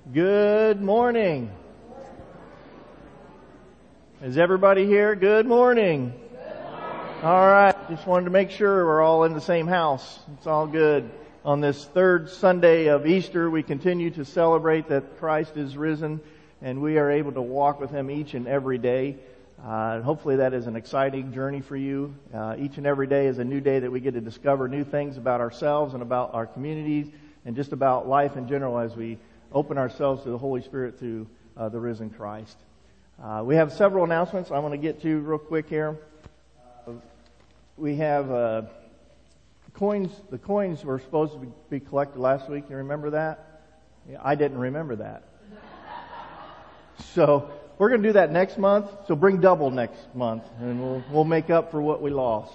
Good morning. Is everybody here? Good morning. All right. Just wanted to make sure we're all in the same house. It's all good. On this third Sunday of Easter, we continue to celebrate that Christ is risen and we are able to walk with Him each and every day. Hopefully that is an exciting journey for you. Each and every day is a new day that we get to discover new things about ourselves and about our communities and just about life in general as we open ourselves to the Holy Spirit through the risen Christ. We have several announcements I want to get to real quick here. We have coins. The coins were supposed to be collected last week. You remember that? I didn't remember that. So we're going to do that next month. So bring double next month, and we'll make up for what we lost.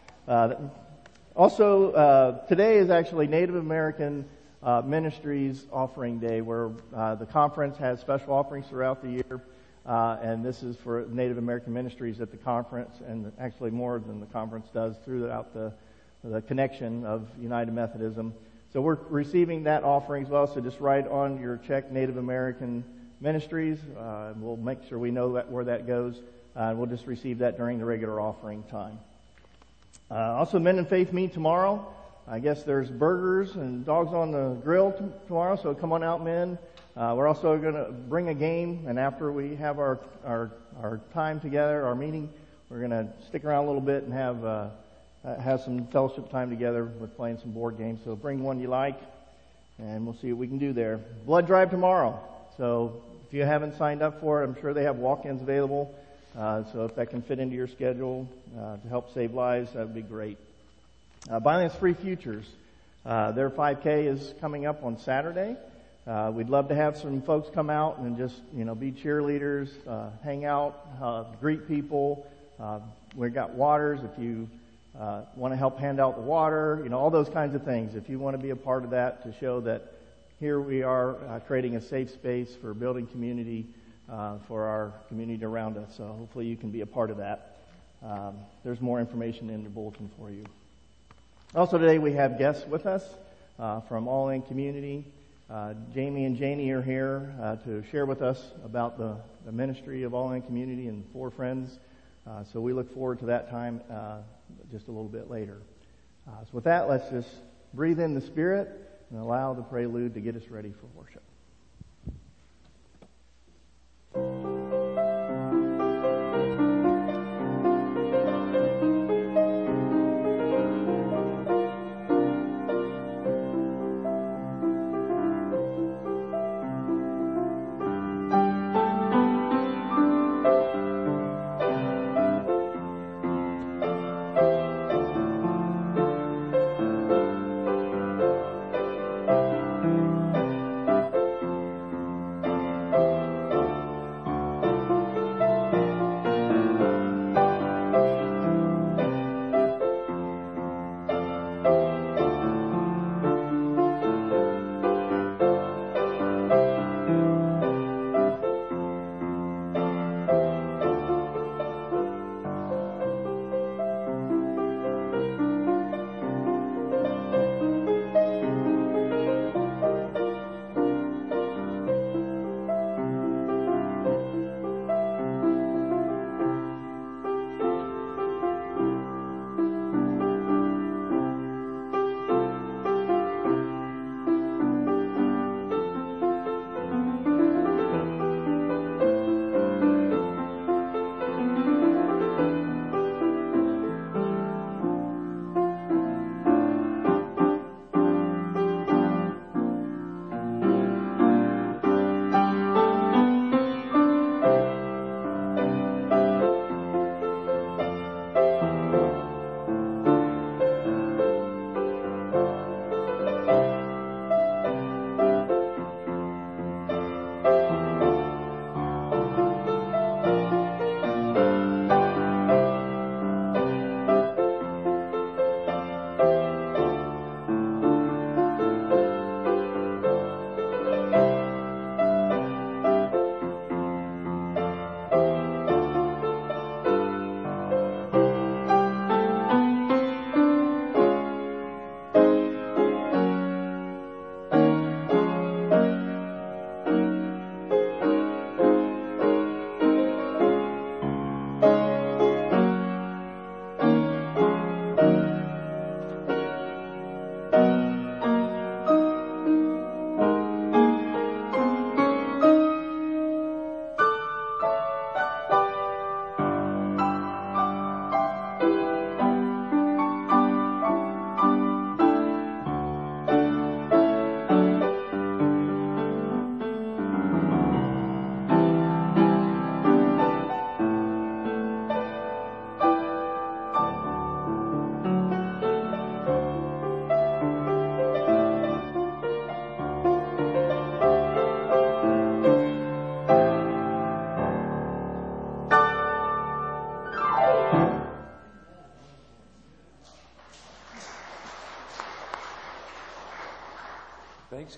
Also, today is actually Native American Ministries Offering Day, where the conference has special offerings throughout the year, and this is for Native American Ministries at the conference, and actually more than the conference does throughout the connection of United Methodism. So we're receiving that offering as well. So just write on your check Native American Ministries. We'll make sure we know where that goes. We'll just receive that during the regular offering time. Also, Men in Faith meet tomorrow. I guess there's burgers and dogs on the grill tomorrow, so come on out, men. We're also going to bring a game, and after we have our time together, our meeting, we're going to stick around a little bit and have some fellowship time together with playing some board games. So bring one you like, and we'll see what we can do there. Blood drive tomorrow. So if you haven't signed up for it, I'm sure they have walk-ins available. So if that can fit into your schedule to help save lives, that would be great. Violence Free Futures. Their 5K is coming up on Saturday. We'd love to have some folks come out and just, be cheerleaders, hang out, greet people. We've got waters if you want to help hand out the water, all those kinds of things. If you want to be a part of that to show that here we are creating a safe space for building community for our community around us. So hopefully you can be a part of that. There's more information in the bulletin for you. Also today we have guests with us from All In Community. Jamie and Janie are here to share with us about the ministry of All In Community and Four Friends. So we look forward to that time just a little bit later. So with that, let's just breathe in the Spirit and allow the prelude to get us ready for worship.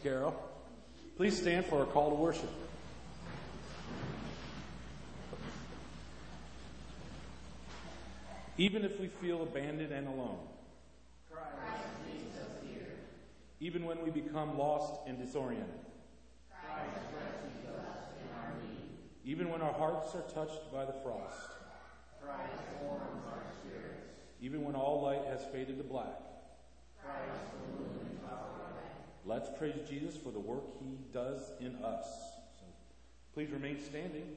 Carol. Please stand for our call to worship. Even if we feel abandoned and alone, Christ meets us here. Even when we become lost and disoriented, Christ rescues us in our need. even when our hearts are touched by the frost, Christ warms our spirits. even when all light has faded to black, Christ illumines our way. let's praise Jesus for the work he does in us. So please remain standing.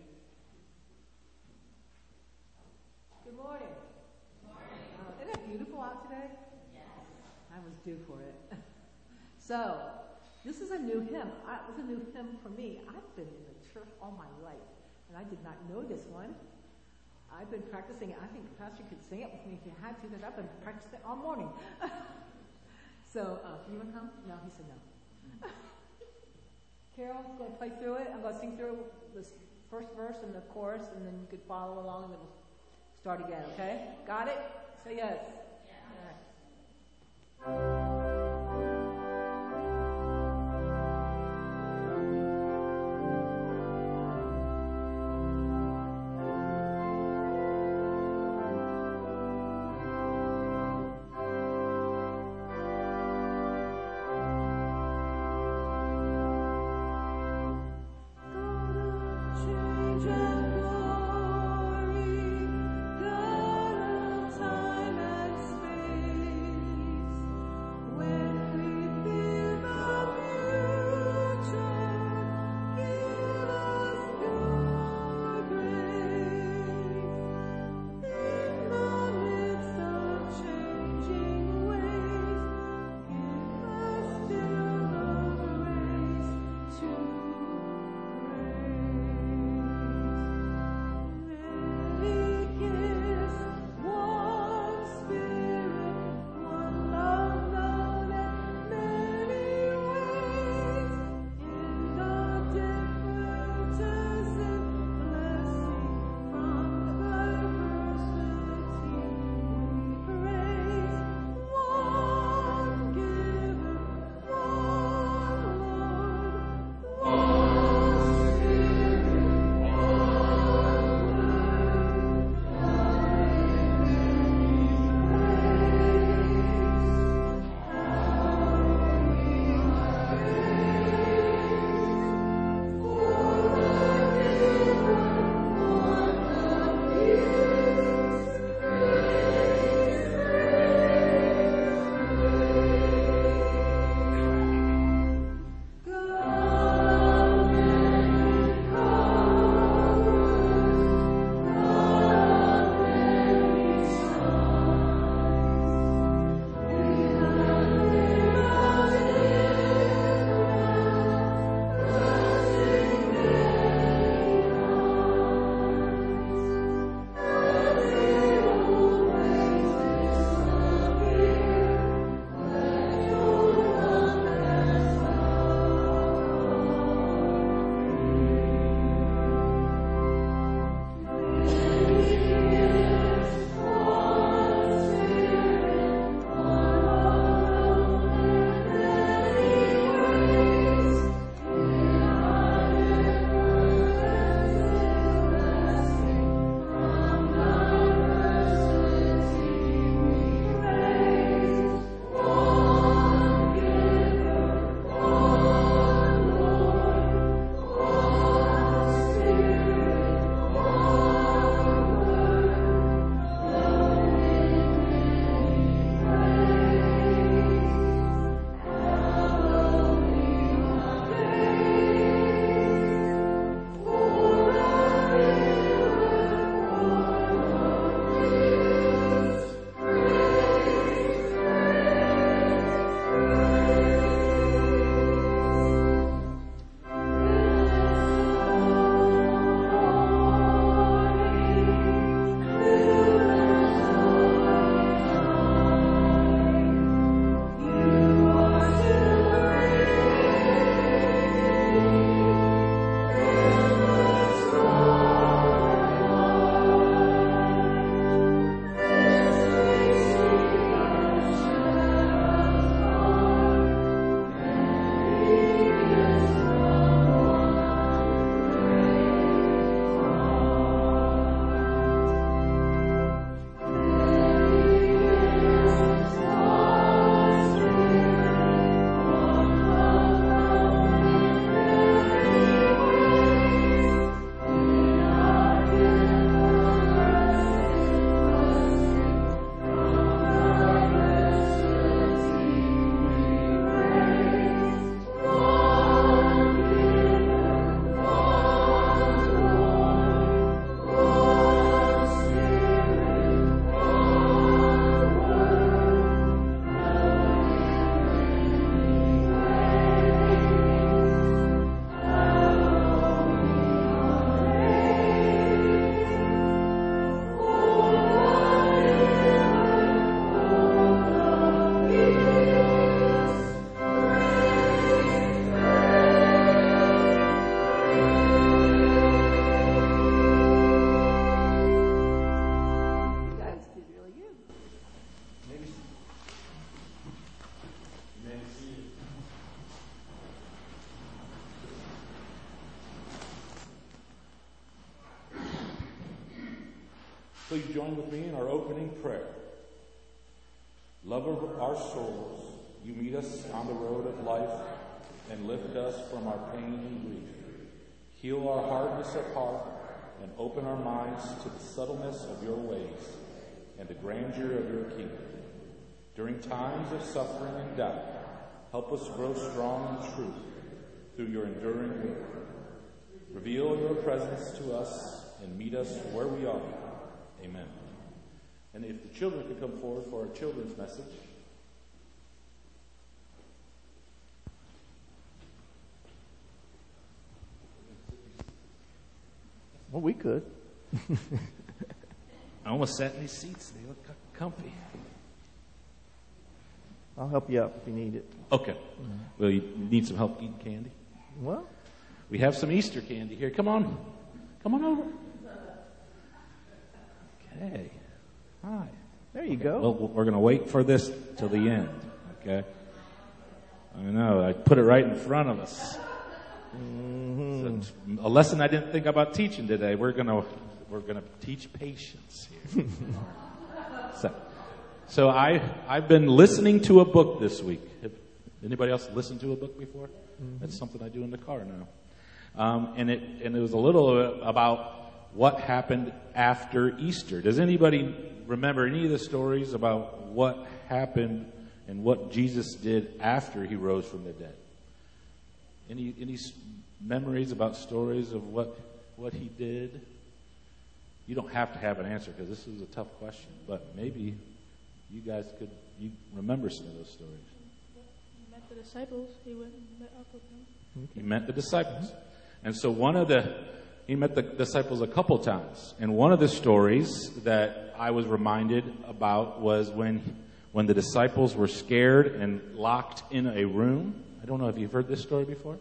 Good morning. Isn't it beautiful out today? Yes. I was due for it. So, this is a new hymn. It was a new hymn for me. I've been in the church all my life, and I did not know this one. I've been practicing it. I think the pastor could sing it with me if he had to, because I've been practicing it all morning. So, you want to come? No, he said no. Carol's going to play through it. I'm going to sing through this first verse and the chorus, and then you could follow along, and then we'll start again, okay? Got it? Say yes. All right. Please join with me in our opening prayer. Lover of our souls, you meet us on the road of life and lift us from our pain and grief. Heal our hardness of heart and open our minds to the subtleness of your ways and the grandeur of your kingdom. During times of suffering and doubt, help us grow strong in truth through your enduring word. Reveal your presence to us and meet us where we are. Amen. And if the children could come forward for our children's message. Well, we could. I almost sat in these seats. They look comfy. I'll help you out if you need it. Okay. Well, you need some help eating candy? Well, We have some Easter candy here. Come on. Come on over. Okay. Hi. there you go. Well, we're going to wait for this till the end. Okay. I know. I put it right in front of us. Mm-hmm. So, a lesson I didn't think about teaching today. We're gonna teach patience here. So I've been listening to a book this week. Have anybody else listened to a book before? Mm-hmm. That's something I do in the car now. And it was a little about what happened after Easter. Does anybody remember any of the stories about what happened and what Jesus did after he rose from the dead? Any memories about stories of what he did? You don't have to have an answer because this is a tough question, but maybe you guys you remember some of those stories. He met the disciples. He went and met up with them. He met the disciples. And so he met the disciples a couple times. And one of the stories that I was reminded about was when the disciples were scared and locked in a room. I don't know if you've heard this story before.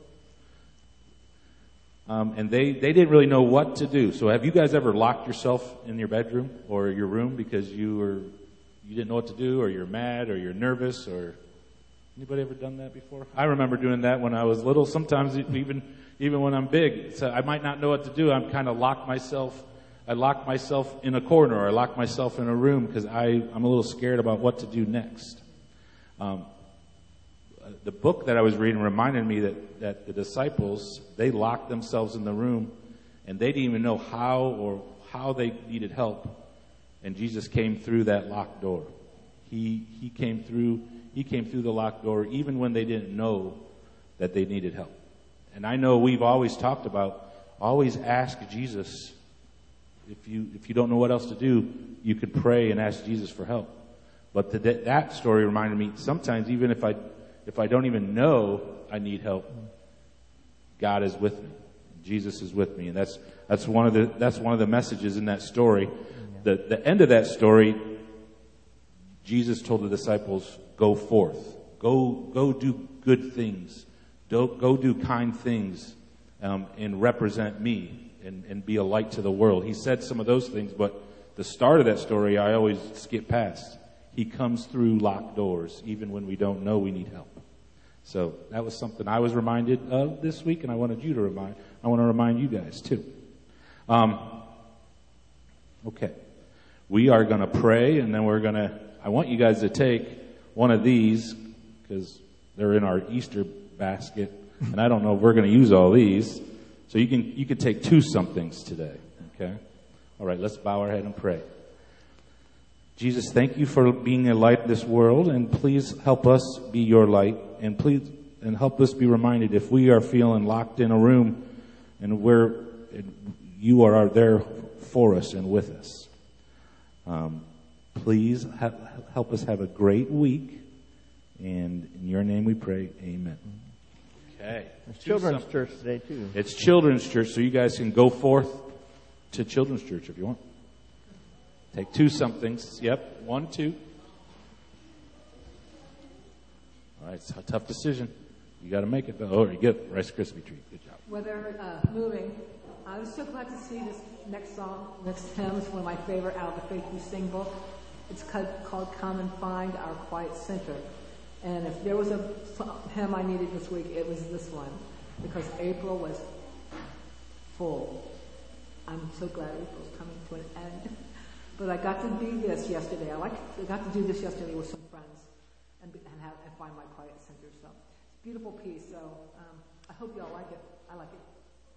And they didn't really know what to do. So have you guys ever locked yourself in your bedroom or your room because you didn't know what to do, or you're mad, or you're nervous, or anybody ever done that before? I remember doing that when I was little. Sometimes even when I'm big, so I might not know what to do. I'm kind of lock myself in a corner, or I lock myself in a room because I'm a little scared about what to do next. The book that I was reading reminded me that the disciples, they locked themselves in the room and they didn't even know how they needed help. And Jesus came through that locked door. He came through the locked door even when they didn't know that they needed help. And I know we've always talked about, always ask Jesus. If you don't know what else to do, you could pray and ask Jesus for help. But that story reminded me, sometimes even if I don't even know I need help, God is with me. Jesus is with me. And that's one of the messages in that story. The end of that story, Jesus told the disciples, go forth. Go do good things. Go do kind things, and represent me and be a light to the world. He said some of those things, but the start of that story I always skip past. He comes through locked doors, even when we don't know we need help. So that was something I was reminded of this week, and I want to remind you guys too. Okay. We are going to pray, and then I want you guys to take one of these, because they're in our Easter basket, and I don't know if we're going to use all these. So you can take two somethings today, okay? All right, let's bow our head and pray. Jesus, thank you for being a light in this world, and please help us be your light, and help us be reminded if we are feeling locked in a room, and you are there for us and with us. Please help us have a great week, and in your name we pray, amen. Okay. It's children's church today too. It's children's church, so you guys can go forth to children's church if you want. Take two somethings. Yep, 1, 2. All right, it's a tough decision. You got to make it though. Oh, you get Rice Krispie treat. Good job. Whether moving, I was so glad to see this next song, next hymn. It's one of my favorite out of the Faith We Sing book. It's called Come and Find Our Quiet Center. And if there was a hymn I needed this week, it was this one, because April was full. I'm so glad April's coming to an end. But I got to do this yesterday. I got to do this yesterday with some friends and find my quiet center. So it's a beautiful piece. So I hope you all like it. I like it.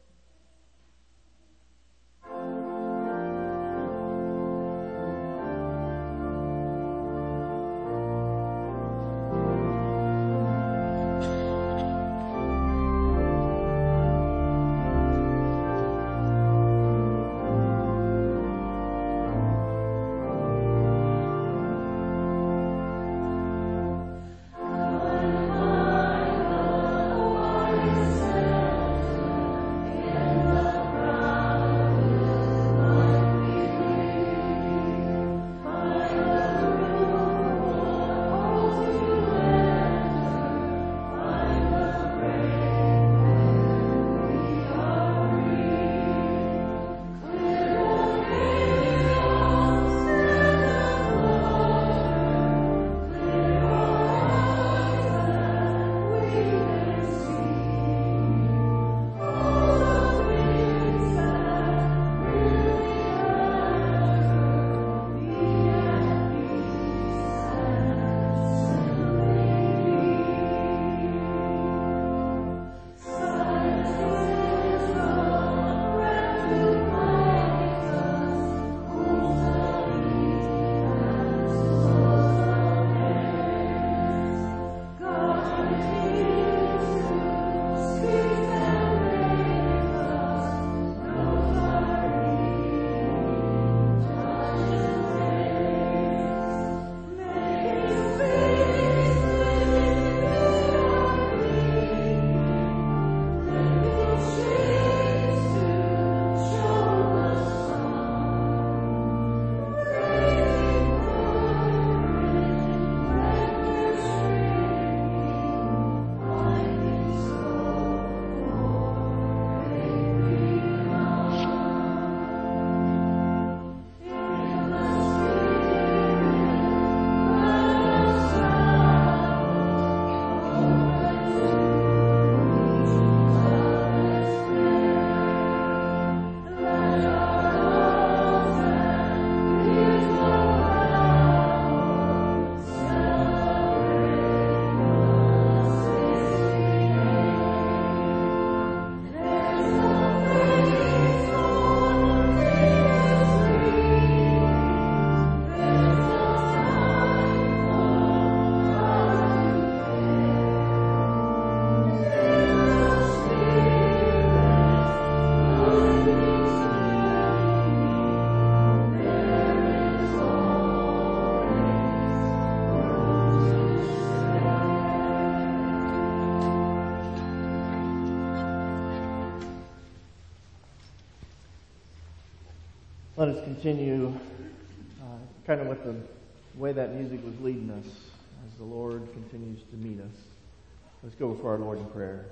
Let us continue kind of with the way that music was leading us as the Lord continues to meet us. Let's go before our Lord in prayer.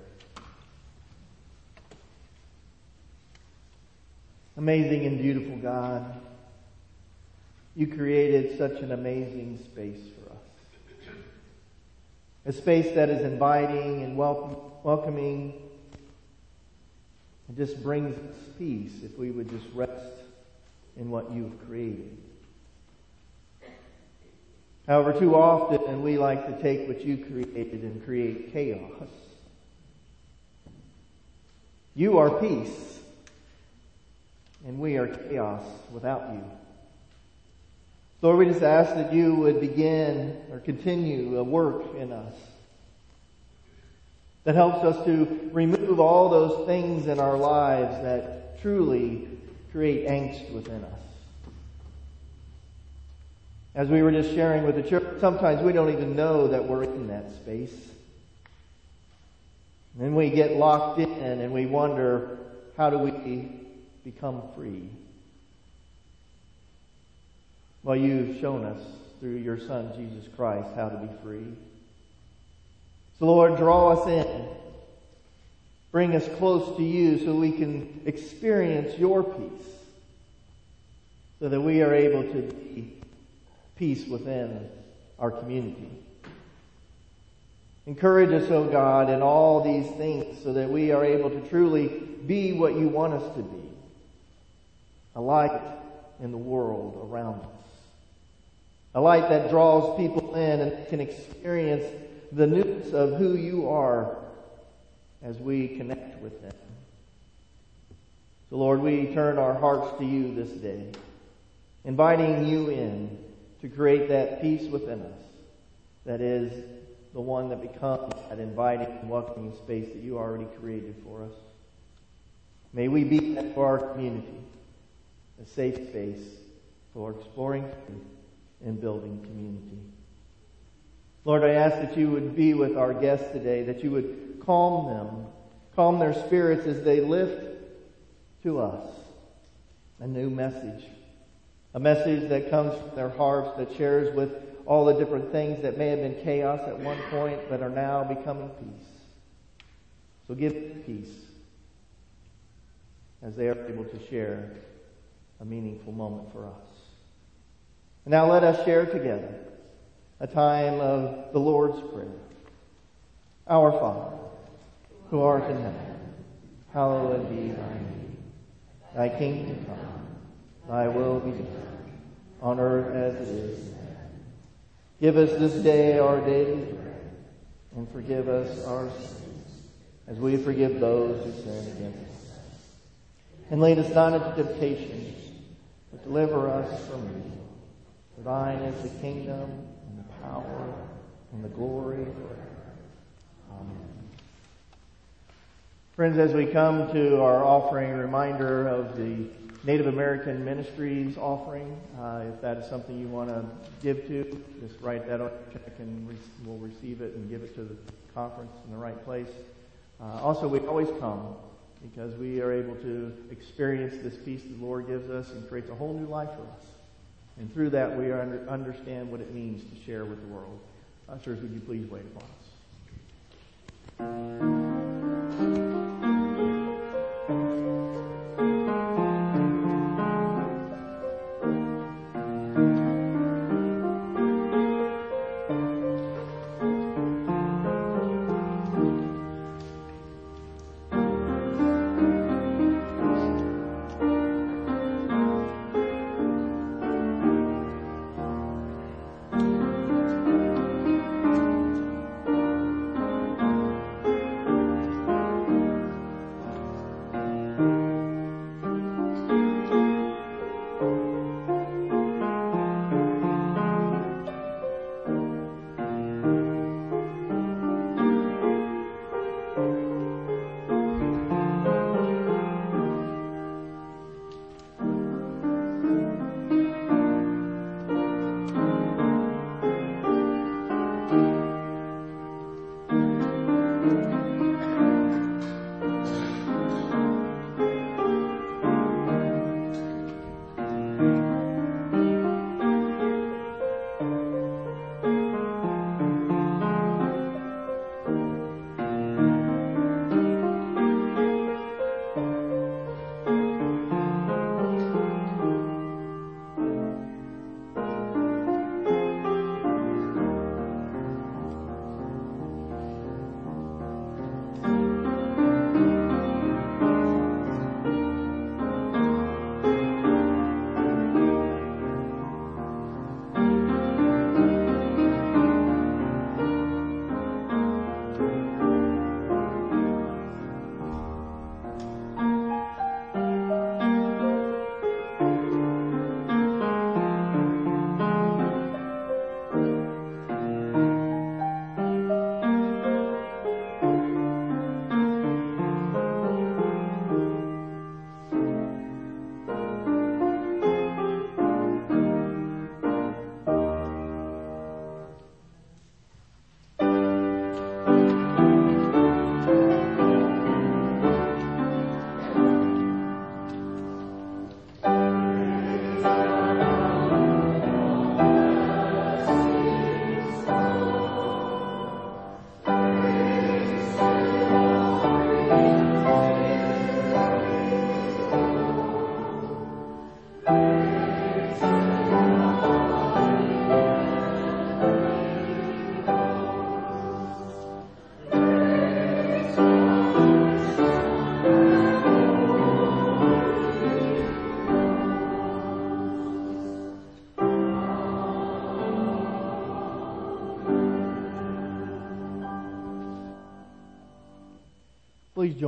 Amazing and beautiful God, you created such an amazing space for us. A space that is inviting and welcoming and just brings us peace if we would just rest in what you've created. However, too often we like to take what you created and create chaos. You are peace, and we are chaos without you. Lord, we just ask that you would begin or continue a work in us that helps us to remove all those things in our lives that truly create angst within us. As we were just sharing with the church, sometimes we don't even know that we're in that space. And then we get locked in and we wonder, how do we become free? Well, you've shown us through your Son, Jesus Christ, how to be free. So Lord, draw us in. Bring us close to you so we can experience your peace. So that we are able to be peace within our community. Encourage us, O God, in all these things so that we are able to truly be what you want us to be. A light in the world around us. A light that draws people in and can experience the newness of who you are as we connect with them. So Lord, we turn our hearts to you this day, inviting you in to create that peace within us that is the one that becomes that inviting and welcoming space that you already created for us. May we be that for our community, a safe space for exploring faith and building community. Lord, I ask that you would be with our guests today, that you would calm their spirits as they lift to us a new message, a message that comes from their hearts, that shares with all the different things that may have been chaos at one point but are now becoming peace. So give them peace as they are able to share a meaningful moment for us. And now let us share together a time of the Lord's Prayer. Our Father, who art in heaven, hallowed be thy name. Thy kingdom come, thy will be done, on earth as it is in heaven. Give us this day our daily bread, and forgive us our sins, as we forgive those who sin against us. And lead us not into temptation, but deliver us from evil. For thine is the kingdom, and the power, and the glory forever. Amen. Friends, as we come to our offering, reminder of the Native American Ministries offering. If that is something you want to give to, just write that on your check and we'll receive it and give it to the conference in the right place. Also, we always come because we are able to experience this peace the Lord gives us and creates a whole new life for us. And through that, we understand what it means to share with the world. Ushers, would you please wait upon us?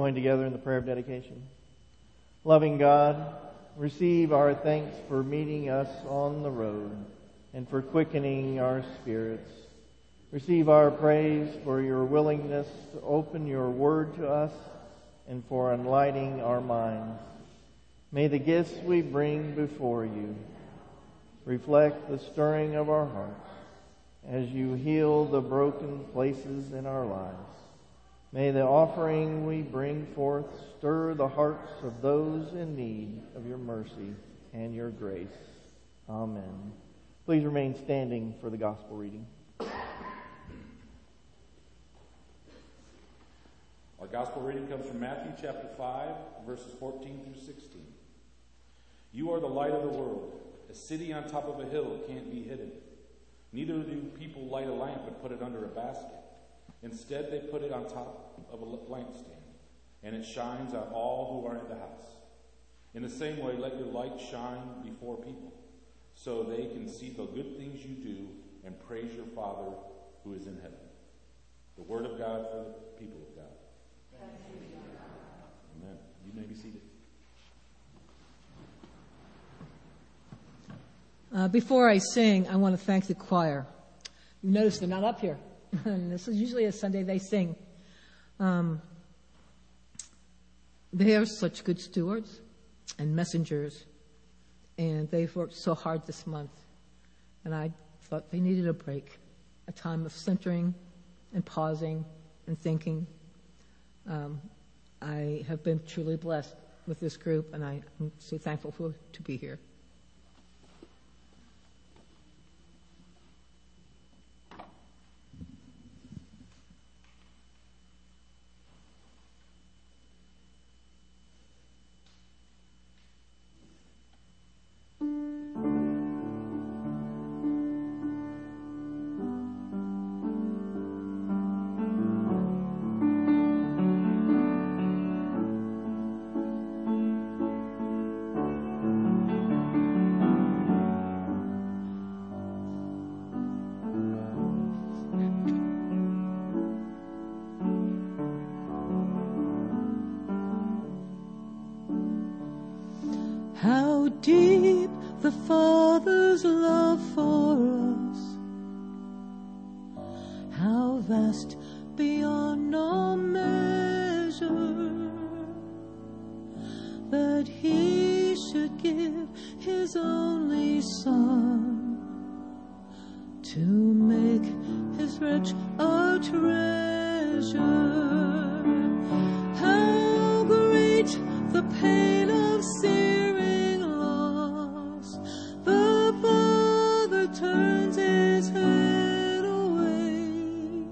join together in the prayer of dedication? Loving God, receive our thanks for meeting us on the road and for quickening our spirits. Receive our praise for your willingness to open your word to us and for enlightening our minds. May the gifts we bring before you reflect the stirring of our hearts as you heal the broken places in our lives. May the offering we bring forth stir the hearts of those in need of your mercy and your grace. Amen. Please remain standing for the gospel reading. Our gospel reading comes from Matthew chapter 5, verses 14 through 16. You are the light of the world. A city on top of a hill can't be hidden. Neither do people light a lamp and put it under a basket. Instead, they put it on top of a lampstand, and it shines on all who are in the house. In the same way, let your light shine before people, so they can see the good things you do and praise your Father who is in heaven. The word of God for the people of God. Amen. You may be seated. Before I sing, I want to thank the choir. You notice they're not up here. And this is usually a Sunday they sing. They are such good stewards and messengers, and they've worked so hard this month. And I thought they needed a break, a time of centering and pausing and thinking. I have been truly blessed with this group, and I'm so thankful to be here. How deep the Father's love for us, how vast beyond all measure, that He should give His only Son to make His wretch a treasure. How great the pain of searing loss, the Father turns His head away,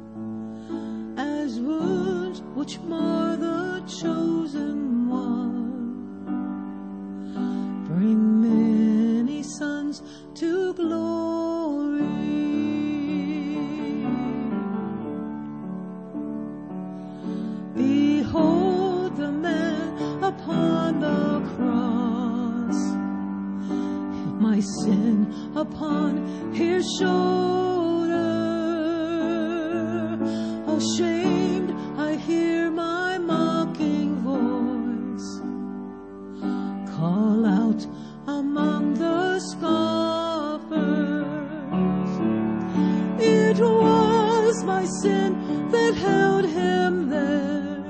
as wounds which mar the chosen one bring many sons to glory. Behold the man upon the cross, my sin upon His shoulder. Ashamed, I hear my mocking voice call out among the scoffers. It was my sin that held Him there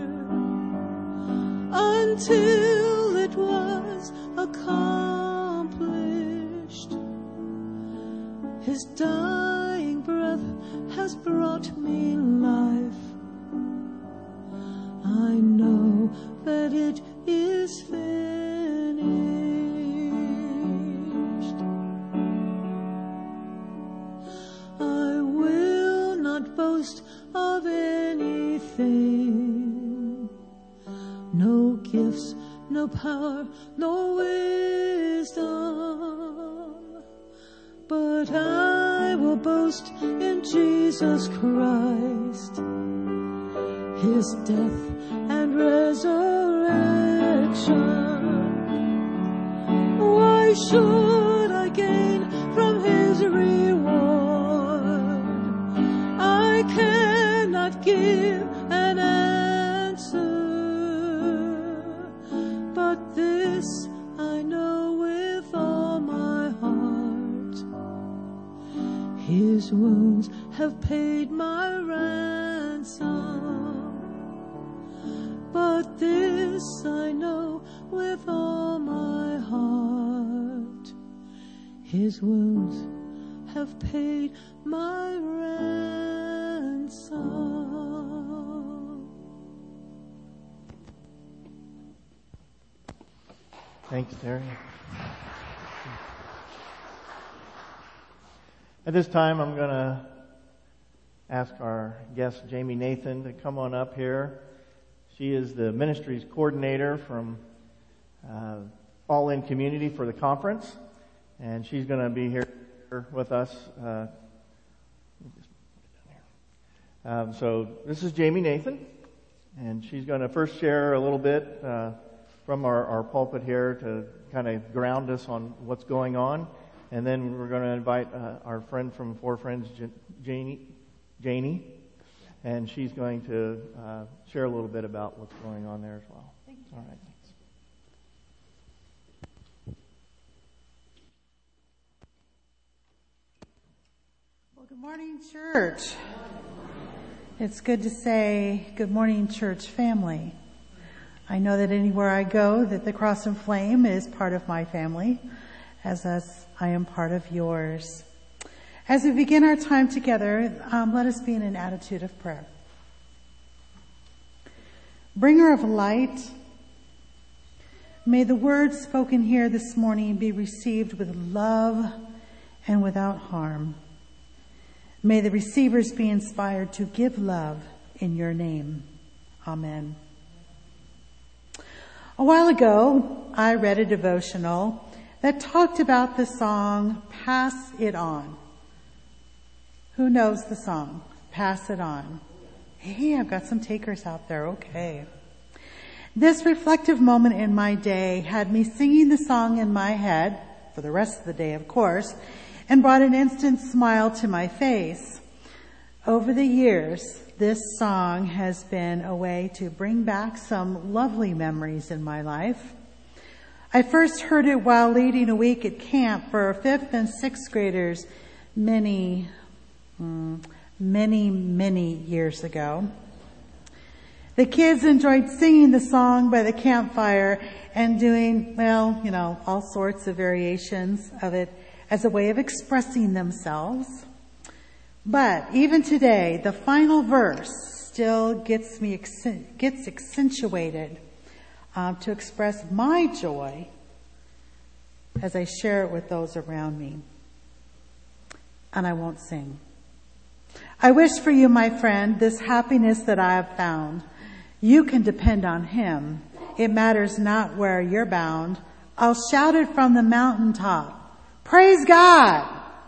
until it was accomplished. His dying breath has brought me life. I know that it is finished. I will not boast of anything, no gifts, no power, no wisdom, but I will boast in Jesus Christ, His death and resurrection. Why should I gain from His reward? I cannot give an answer But this I know with all my heart, his wounds have paid my ransom. But this I know with all my heart, his wounds have paid my ransom. Thanks, Terry. At this time, I'm going to ask our guest, Jamie Nathan, to come on up here. She is the ministries coordinator from All In Community for the conference, and she's going to be here with us. So this is Jamie Nathan, and she's going to first share a little bit from our pulpit here to kind of ground us on what's going on, and then we're going to invite our friend from Four Friends, Janie, and she's going to share a little bit about what's going on there as well. Thank you. All right. Well, good morning, church. It's good to say good morning, church family. I know that anywhere I go, that the Cross and Flame is part of my family, as I am part of yours. As we begin our time together, let us be in an attitude of prayer. Bringer of light, may the words spoken here this morning be received with love and without harm. May the receivers be inspired to give love in your name. Amen. A while ago, I read a devotional that talked about the song, Pass It On. Who knows the song, Pass It On? Hey, I've got some takers out there. Okay. This reflective moment in my day had me singing the song in my head, for the rest of the day, of course, and brought an instant smile to my face. Over the years, this song has been a way to bring back some lovely memories in my life. I first heard it while leading a week at camp for 5th and 6th graders many years ago. The kids enjoyed singing the song by the campfire and doing, all sorts of variations of it as a way of expressing themselves. But even today, the final verse still gets accentuated to express my joy as I share it with those around me. And I won't sing. I wish for you, my friend, this happiness that I have found. You can depend on Him. It matters not where you're bound. I'll shout it from the mountaintop. Praise God!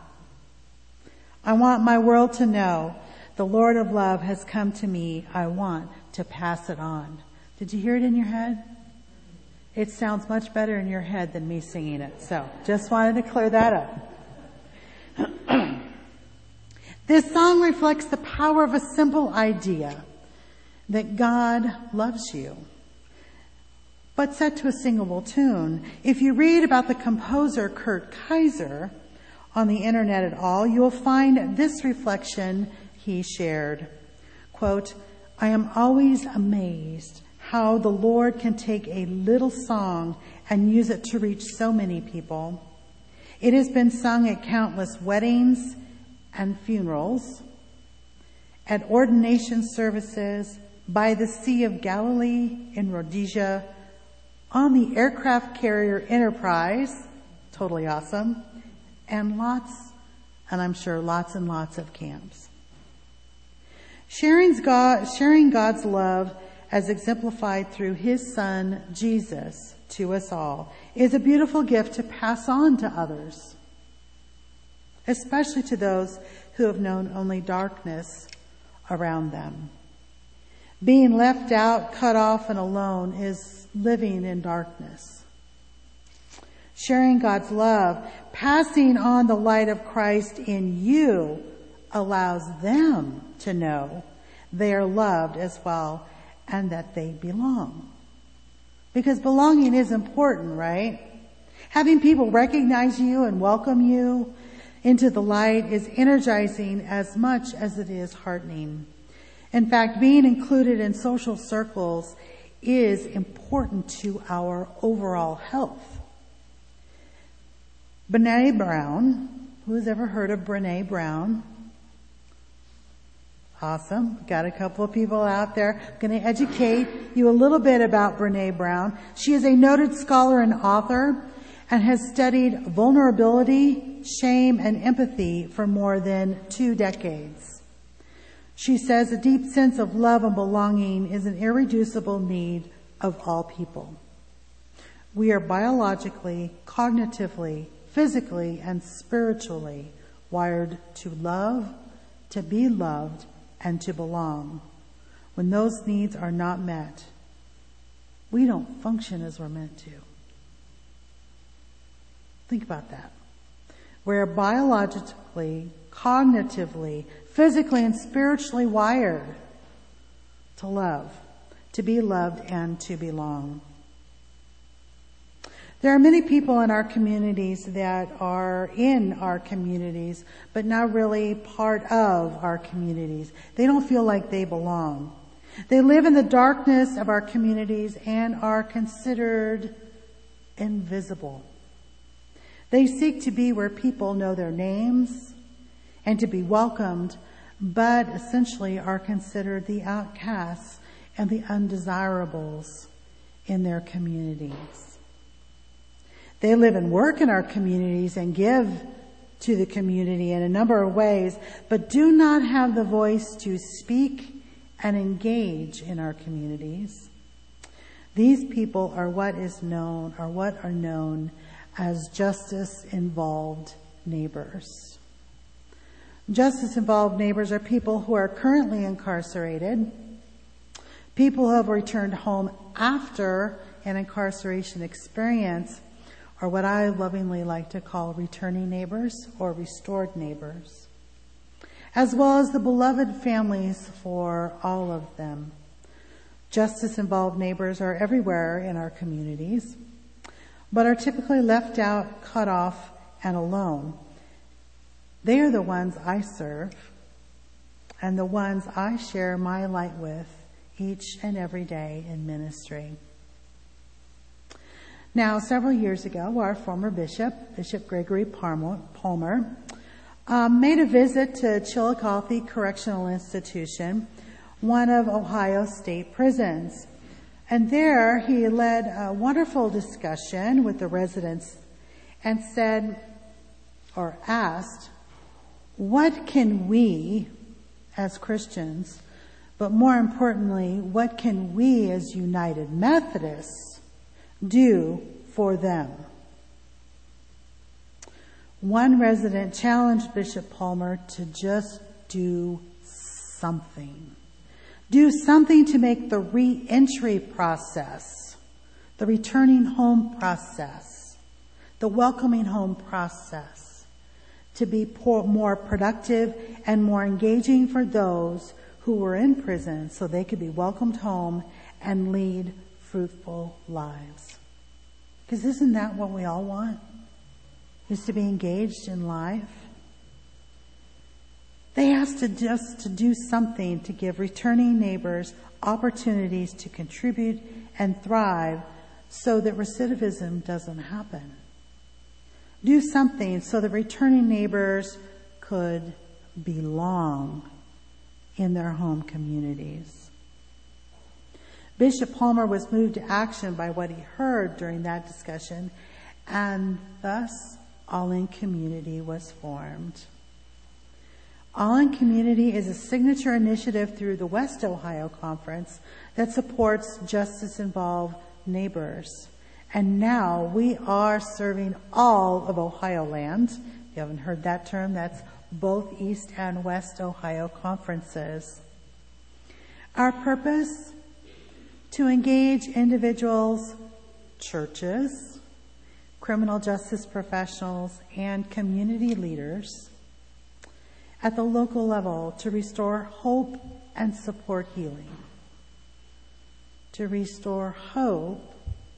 I want my world to know the Lord of love has come to me. I want to pass it on. Did you hear it in your head? It sounds much better in your head than me singing it. So just wanted to clear that up. This song reflects the power of a simple idea that God loves you, but set to a singable tune. If you read about the composer Kurt Kaiser on the internet at all, you'll find this reflection he shared. Quote, I am always amazed how the Lord can take a little song and use it to reach so many people. It has been sung at countless weddings and funerals, at ordination services, by the Sea of Galilee in Rhodesia, on the aircraft carrier Enterprise, totally awesome, and I'm sure lots and lots of camps. Sharing God's love as exemplified through His Son, Jesus, to us all is a beautiful gift to pass on to others, especially to those who have known only darkness around them. Being left out, cut off, and alone is living in darkness. Sharing God's love, passing on the light of Christ in you, allows them to know they are loved as well and that they belong. Because belonging is important, right? Having people recognize you and welcome you into the light is energizing as much as it is heartening. In fact, being included in social circles is important to our overall health. Brene Brown, who's ever heard of Brene Brown? Awesome. Got a couple of people out there. I'm going to educate you a little bit about Brene Brown. She is a noted scholar and author and has studied vulnerability, shame, and empathy for more than 2 decades. She says a deep sense of love and belonging is an irreducible need of all people. We are biologically, cognitively, physically, and spiritually wired to love, to be loved, and to belong. When those needs are not met, we don't function as we're meant to. Think about that. We're biologically, cognitively, physically, and spiritually wired to love, to be loved, and to belong. There are many people in our communities that are in our communities, but not really part of our communities. They don't feel like they belong. They live in the darkness of our communities and are considered invisible. They seek to be where people know their names and to be welcomed, but essentially are considered the outcasts and the undesirables in their communities. They live and work in our communities and give to the community in a number of ways, but do not have the voice to speak and engage in our communities. These people are what are known as justice-involved neighbors. Justice-involved neighbors are people who are currently incarcerated, people who have returned home after an incarceration experience, or what I lovingly like to call returning neighbors or restored neighbors, as well as the beloved families for all of them. Justice-involved neighbors are everywhere in our communities, but are typically left out, cut off, and alone. They are the ones I serve and the ones I share my light with each and every day in ministry. Now, several years ago, our former Bishop Gregory Palmer, made a visit to Chillicothe Correctional Institution, one of Ohio's state prisons. And there he led a wonderful discussion with the residents and asked, what can we as Christians, but more importantly, what can we as United Methodists do for them? One resident challenged Bishop Palmer to just do something. Do something to make the re-entry process, the returning home process, the welcoming home process, to be more productive and more engaging for those who were in prison so they could be welcomed home and lead fruitful lives. Because isn't that what we all want? Is to be engaged in life? They asked us to do something to give returning neighbors opportunities to contribute and thrive so that recidivism doesn't happen. Do something so that returning neighbors could belong in their home communities. Bishop Palmer was moved to action by what he heard during that discussion, and thus All In Community was formed. All In Community is a signature initiative through the West Ohio Conference that supports justice-involved neighbors. And now we are serving all of Ohio land. If you haven't heard that term, that's both East and West Ohio conferences. Our purpose? To engage individuals, churches, criminal justice professionals, and community leaders at the local level to restore hope and support healing. To restore hope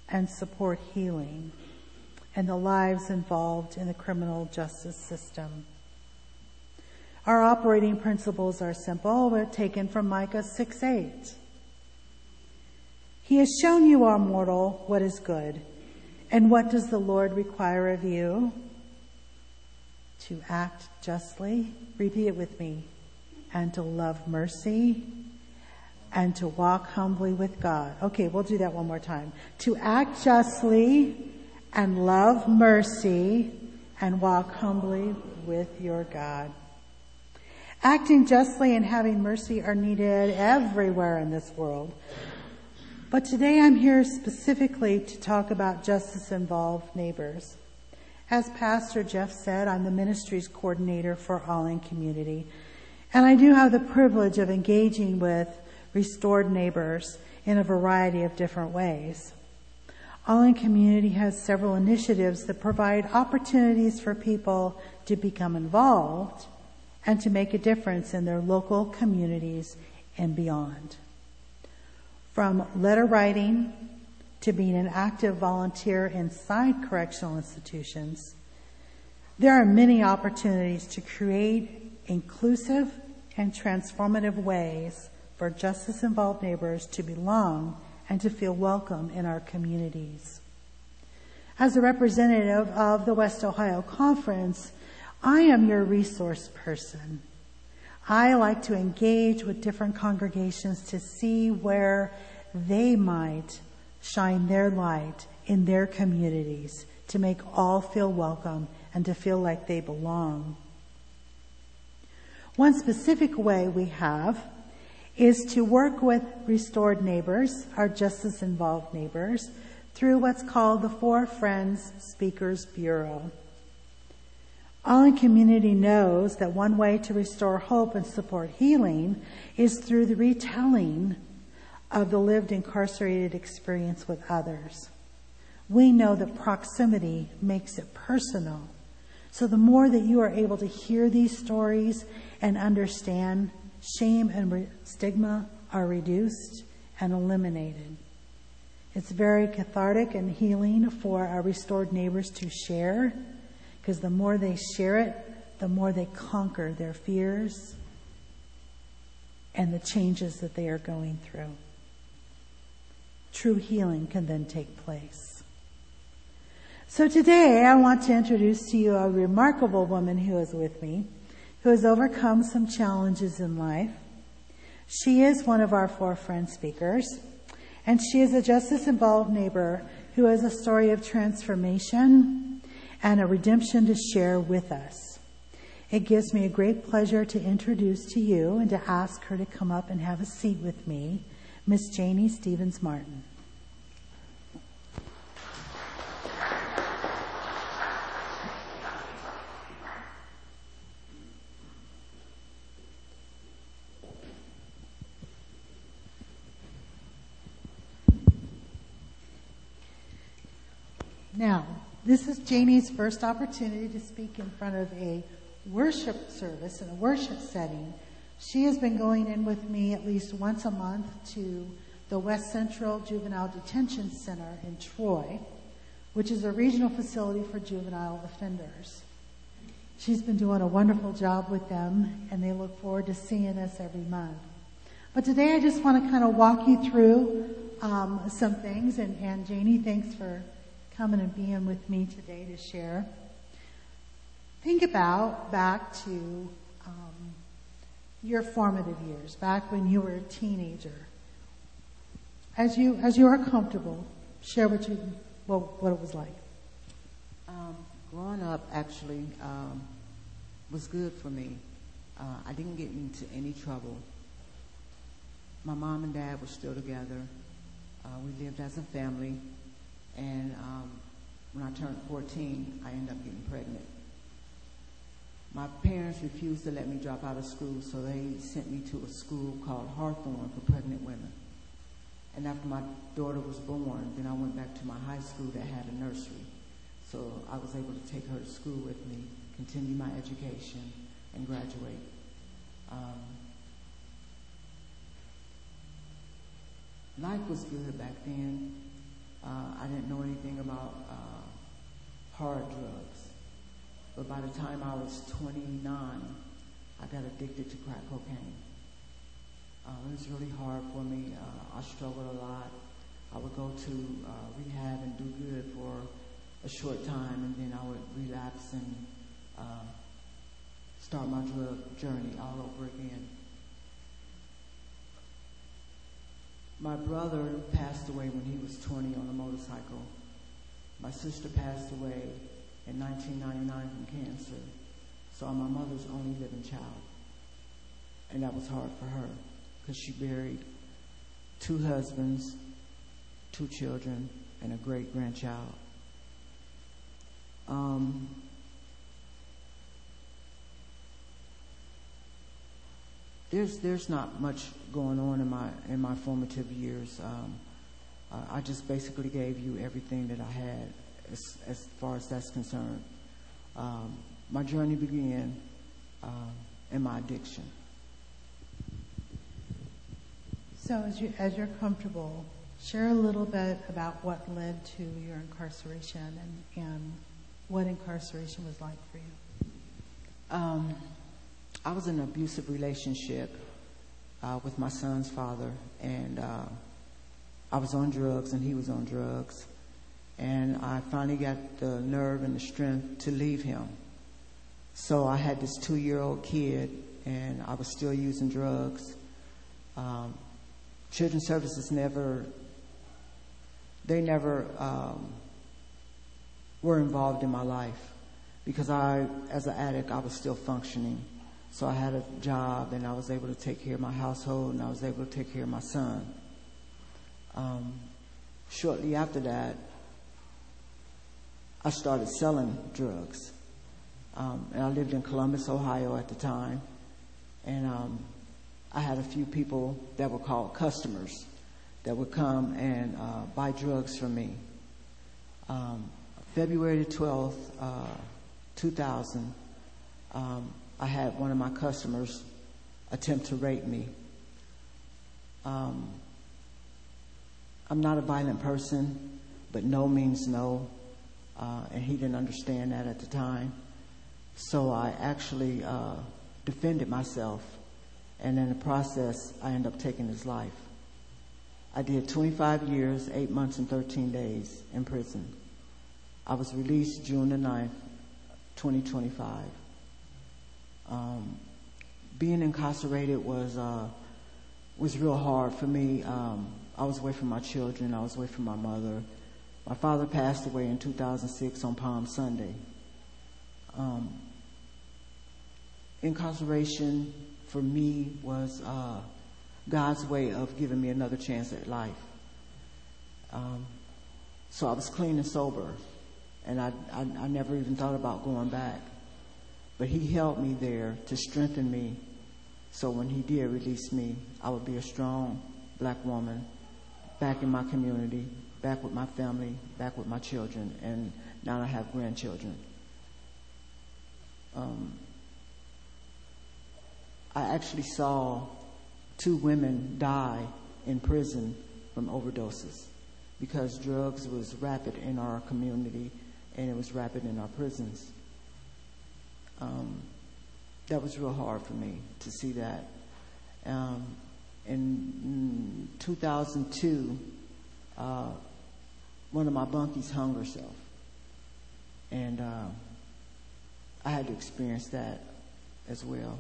and support healing and the lives involved in the criminal justice system. Our operating principles are simple. We're taken from Micah 6:8. He has shown you, our mortal, what is good. And what does the Lord require of you? To act justly, repeat it with me, and to love mercy, and to walk humbly with God. Okay, we'll do that one more time. To act justly and love mercy and walk humbly with your God. Acting justly and having mercy are needed everywhere in this world. But today I'm here specifically to talk about justice-involved neighbors. As Pastor Jeff said, I'm the ministries coordinator for All In Community. And I do have the privilege of engaging with restored neighbors in a variety of different ways. All In Community has several initiatives that provide opportunities for people to become involved and to make a difference in their local communities and beyond. From letter writing to being an active volunteer inside correctional institutions, there are many opportunities to create inclusive and transformative ways for justice-involved neighbors to belong and to feel welcome in our communities. As a representative of the West Ohio Conference, I am your resource person. I like to engage with different congregations to see where they might shine their light in their communities to make all feel welcome and to feel like they belong. One specific way we have is to work with restored neighbors, our justice-involved neighbors, through what's called the Four Friends Speakers Bureau. All In Community knows that one way to restore hope and support healing is through the retelling of the lived incarcerated experience with others. We know that proximity makes it personal. So the more that you are able to hear these stories and understand, shame and stigma are reduced and eliminated. It's very cathartic and healing for our restored neighbors to share, because the more they share it, the more they conquer their fears and the changes that they are going through. True healing can then take place. So today I want to introduce to you a remarkable woman who is with me, who has overcome some challenges in life. She is one of our Four Friends speakers, and she is a justice-involved neighbor who has a story of transformation and a redemption to share with us. It gives me a great pleasure to introduce to you and to ask her to come up and have a seat with me, Miss Janie Stevens Martin. Now, this is Janie's first opportunity to speak in front of a worship service in a worship setting. She has been going in with me at least once a month to the West Central Juvenile Detention Center in Troy, which is a regional facility for juvenile offenders. She's been doing a wonderful job with them, and they look forward to seeing us every month. But today I just want to kind of walk you through some things, and Janie, thanks for coming and being with me today to share. Think about back to your formative years, back when you were a teenager. As you are comfortable, share what it was like. Growing up actually was good for me. I didn't get into any trouble. My mom and dad were still together. We lived as a family. And when I turned 14, I ended up getting pregnant. My parents refused to let me drop out of school, so they sent me to a school called Hawthorne for pregnant women. And after my daughter was born, then I went back to my high school that had a nursery. So I was able to take her to school with me, continue my education, and graduate. Life was good back then. I didn't anything about hard drugs. But by the time I was 29, I got addicted to crack cocaine. It was really hard for me. I struggled a lot. I would go to rehab and do good for a short time, and then I would relapse and start my drug journey all over again. My brother passed away when he was 20 on a motorcycle. My sister passed away in 1999 from cancer. So I'm my mother's only living child. And that was hard for her because she buried 2 husbands, 2 children, and a great-grandchild. There's not much going on in my formative years. I just basically gave you everything that I had as far as that's concerned. My journey began in my addiction. So as you're comfortable, share a little bit about what led to your incarceration and what incarceration was like for you. I was in an abusive relationship with my son's father, and I was on drugs and he was on drugs. And I finally got the nerve and the strength to leave him. So I had this 2-year-old kid, and I was still using drugs. Children's Services never were involved in my life because as an addict, I was still functioning. So I had a job, and I was able to take care of my household, and I was able to take care of my son. Shortly after that, I started selling drugs. And I lived in Columbus, Ohio at the time. And I had a few people that were called customers that would come and buy drugs from me. February 12th, 2000, I had one of my customers attempt to rape me. I'm not a violent person, but no means no. And he didn't understand that at the time. So I actually defended myself. And in the process, I ended up taking his life. I did 25 years, 8 months, and 13 days in prison. I was released June the 9th, 2025. Being incarcerated was real hard for me. I was away from my children. I was away from my mother. My father passed away in 2006 on Palm Sunday. Incarceration for me was God's way of giving me another chance at life. So I was clean and sober, and I never even thought about going back. But he held me there to strengthen me, so when he did release me, I would be a strong black woman back in my community, back with my family, back with my children, and now I have grandchildren. I actually saw 2 women die in prison from overdoses because drugs was rapid in our community and it was rapid in our prisons. That was real hard for me to see that. In 2002, one of my bunkies hung herself. And I had to experience that as well.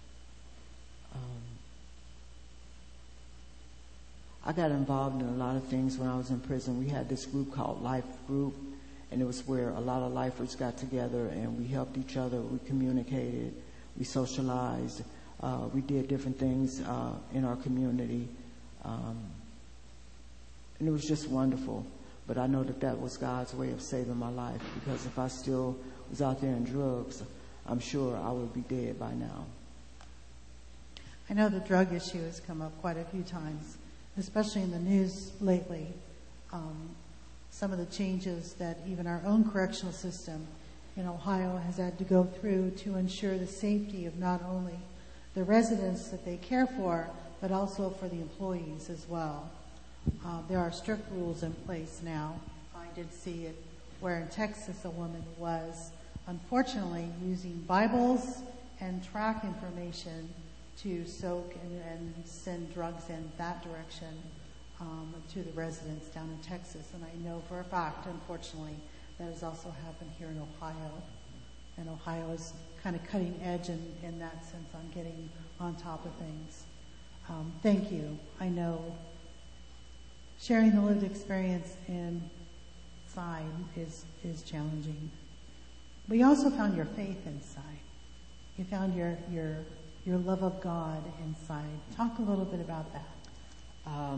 I got involved in a lot of things when I was in prison. We had this group called Life Group, and it was where a lot of lifers got together and we helped each other, we communicated, we socialized, we did different things in our community. And it was just wonderful. But I know that was God's way of saving my life, because if I still was out there in drugs, I'm sure I would be dead by now. I know the drug issue has come up quite a few times, especially in the news lately. Some of the changes that even our own correctional system in Ohio has had to go through to ensure the safety of not only the residents that they care for, but also for the employees as well. There are strict rules in place now I did see it where in Texas a woman was unfortunately using Bibles and track information to soak and send drugs in that direction to the residents down in Texas. And I know for a fact, unfortunately, that has also happened here in Ohio. And Ohio is kind of cutting edge in that sense on getting on top of things. Thank you. I know sharing the lived experience inside is challenging. But you also found your faith inside. You found your love of God inside. Talk a little bit about that.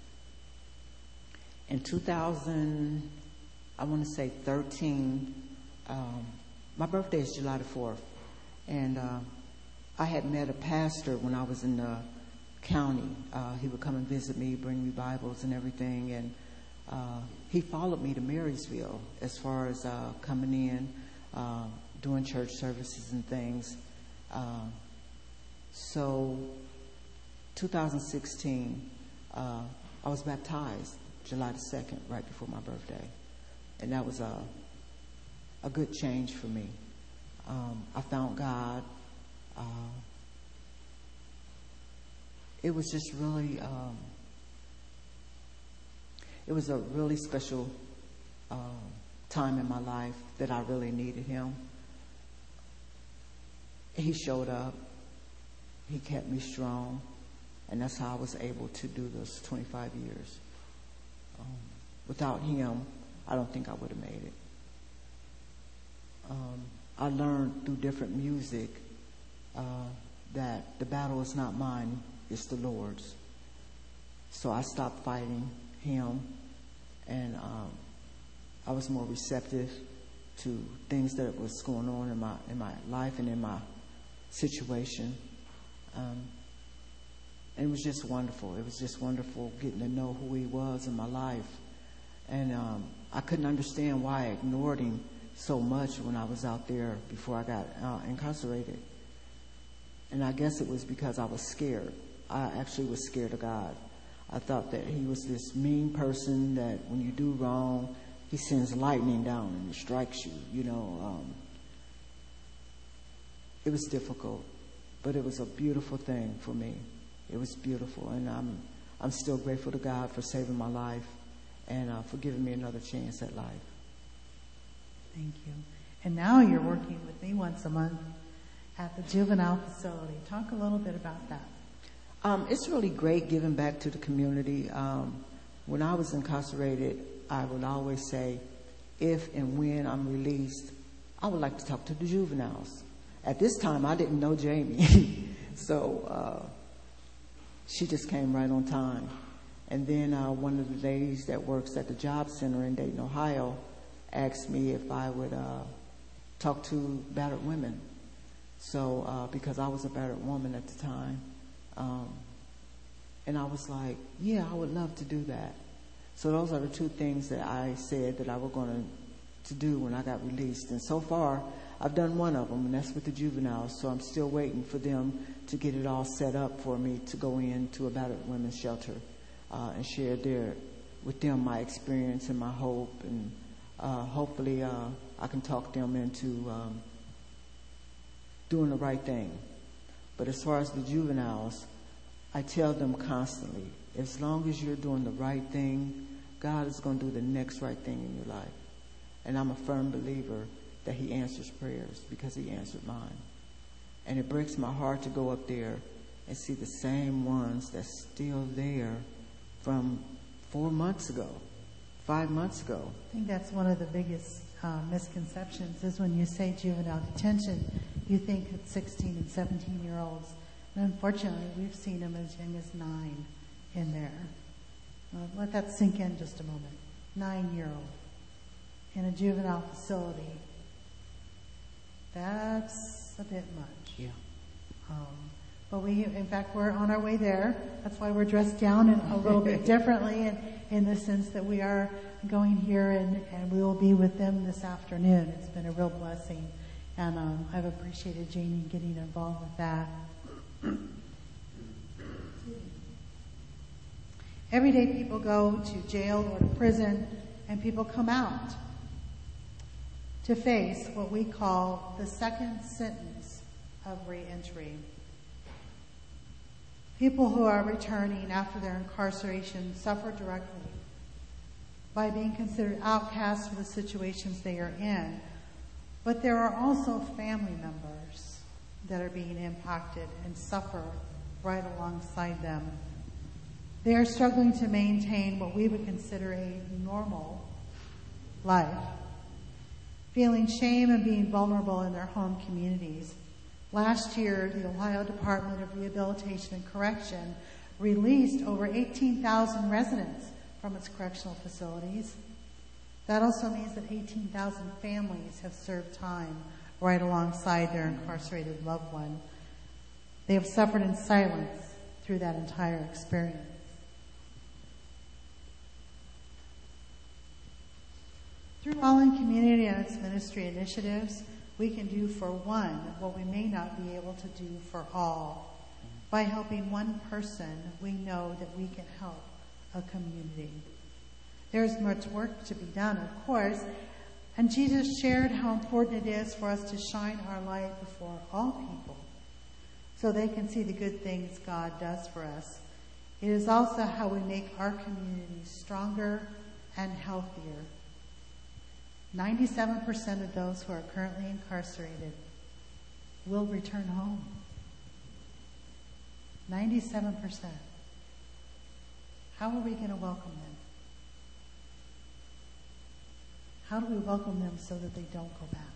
In 2000, I want to say 13, my birthday is July the 4th. And I had met a pastor when I was in the county. He would come and visit me, bring me Bibles and everything. And he followed me to Marysville as far as coming in, doing church services and things. So 2016, I was baptized July the 2nd, right before my birthday. And that was a good change for me. I found God. It was just really, it was a really special time in my life that I really needed Him. He showed up. He kept me strong. And that's how I was able to do those 25 years. Without Him, I don't think I would have made it. I learned through different music that the battle is not mine, it's the Lord's. So I stopped fighting Him, and I was more receptive to things that was going on in my life and in my situation. And it was just wonderful. It was just wonderful getting to know who He was in my life. And I couldn't understand why I ignored Him so much when I was out there before I got incarcerated. And I guess it was because I was scared. I actually was scared of God. I thought that He was this mean person that when you do wrong, He sends lightning down and strikes you, you know. It was difficult, but it was a beautiful thing for me. It was beautiful, and I'm still grateful to God for saving my life and for giving me another chance at life. Thank you. And now you're working with me once a month at the juvenile facility. Talk a little bit about that. It's really great giving back to the community. When I was incarcerated, I would always say, if and when I'm released, I would like to talk to the juveniles. At this time, I didn't know Jamie. So she just came right on time. And then one of the ladies that works at the job center in Dayton, Ohio, asked me if I would talk to battered women. So because I was a battered woman at the time. And I was like, yeah, I would love to do that. So those are the two things that I said that I was going to do when I got released. And so far, I've done one of them, and that's with the juveniles. So I'm still waiting for them to get it all set up for me to go into a battered women's shelter and share with them my experience and my hope. And hopefully I can talk them into doing the right thing. But as far as the juveniles, I tell them constantly, as long as you're doing the right thing, God is going to do the next right thing in your life. And I'm a firm believer that He answers prayers because He answered mine. And it breaks my heart to go up there and see the same ones that's still there from 4 months ago, 5 months ago. I think that's one of the biggest misconceptions is when you say juvenile detention, you think it's 16 and 17-year-olds. And unfortunately, we've seen them as young as 9 in there. Let that sink in just a moment. 9-year-old in a juvenile facility. That's a bit much. Yeah. But in fact, we're on our way there. That's why we're dressed down a little bit differently in the sense that we are going here and we will be with them this afternoon. It's been a real blessing. And I've appreciated Janie getting involved with that. Every day people go to jail or to prison and people come out to face what we call the second sentence of reentry. People who are returning after their incarceration suffer directly by being considered outcasts for the situations they are in. But there are also family members that are being impacted and suffer right alongside them. They are struggling to maintain what we would consider a normal life, feeling shame and being vulnerable in their home communities. Last year, the Ohio Department of Rehabilitation and Correction released over 18,000 residents from its correctional facilities. That also means that 18,000 families have served time right alongside their incarcerated loved one. They have suffered in silence through that entire experience. Through All In Community and its ministry initiatives, we can do for one what we may not be able to do for all. By helping one person, we know that we can help a community. There is much work to be done, of course, and Jesus shared how important it is for us to shine our light before all people so they can see the good things God does for us. It is also how we make our communities stronger and healthier. 97% of those who are currently incarcerated will return home. 97%. How are we going to welcome them? How do we welcome them so that they don't go back?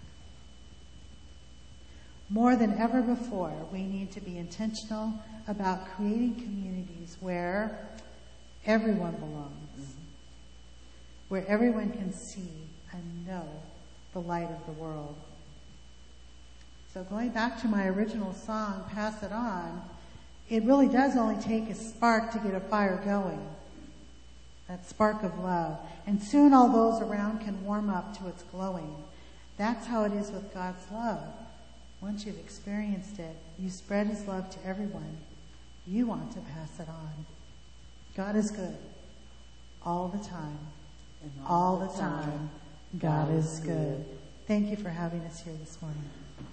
More than ever before, we need to be intentional about creating communities where everyone belongs, where everyone can see and know the light of the world. So going back to my original song, Pass It On, it really does only take a spark to get a fire going. That spark of love. And soon all those around can warm up to its glowing. That's how it is with God's love. Once you've experienced it, you spread his love to everyone. You want to pass it on. God is good. All the time. And all the time. God is good. Thank you for having us here this morning.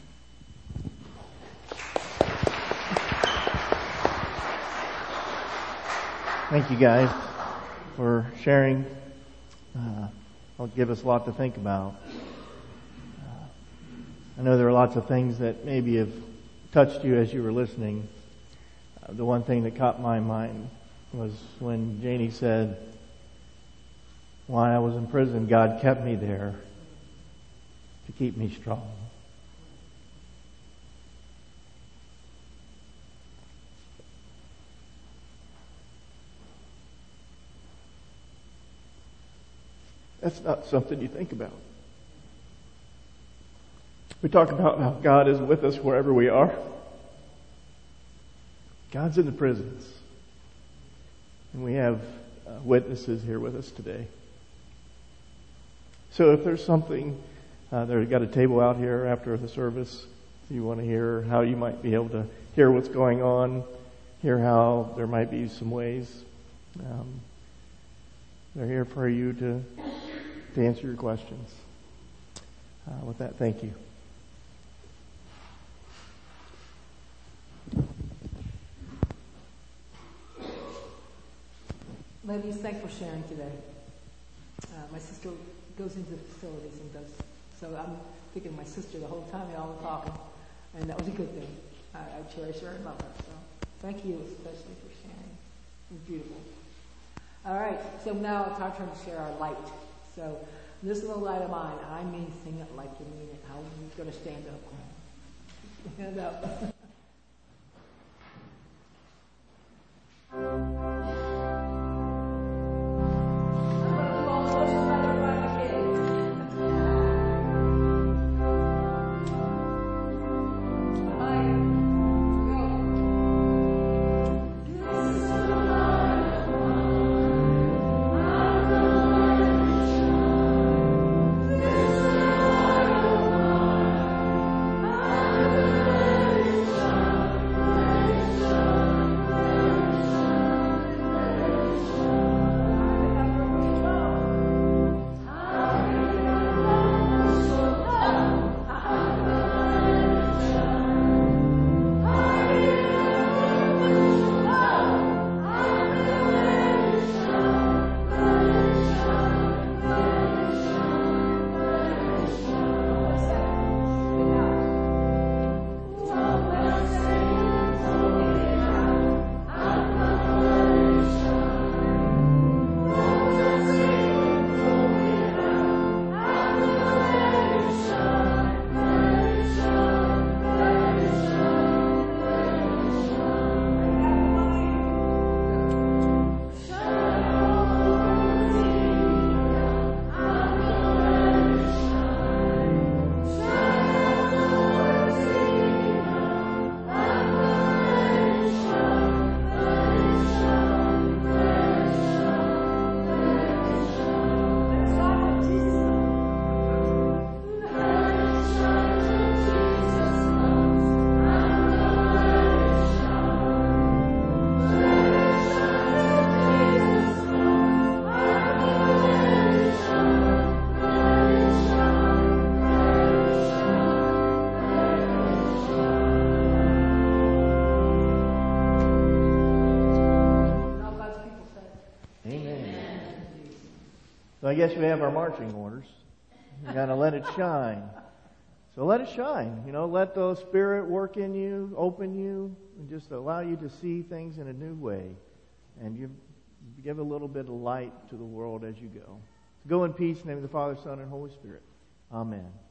Thank you guys for sharing. It'll give us a lot to think about. I know there are lots of things that maybe have touched you as you were listening. The one thing that caught my mind was when Janie said, while I was in prison, God kept me there to keep me strong. That's not something you think about. We talk about how God is with us wherever we are. God's in the prisons. And we have witnesses here with us today. So if there's something, they've got a table out here after the service. If you want to hear how you might be able to hear what's going on, hear how there might be some ways. They're here for you to answer your questions. With that, thank you. Ladies, thanks for sharing today. My sister goes into facilities and does, so I'm thinking of my sister the whole time y'all were talking, and that was a good thing. I cherish her and love her, so thank you especially for sharing. It was beautiful. All right, so now it's our turn to share our light. So this little light of mine, I mean sing it like you mean it. How are you going to stand up? Stand up. Thank you. So I guess we have our marching orders. You got to let it shine. So let it shine. Let the Spirit work in you, open you, and just allow you to see things in a new way. And you give a little bit of light to the world as you go. Go in peace in the name of the Father, Son, and Holy Spirit. Amen.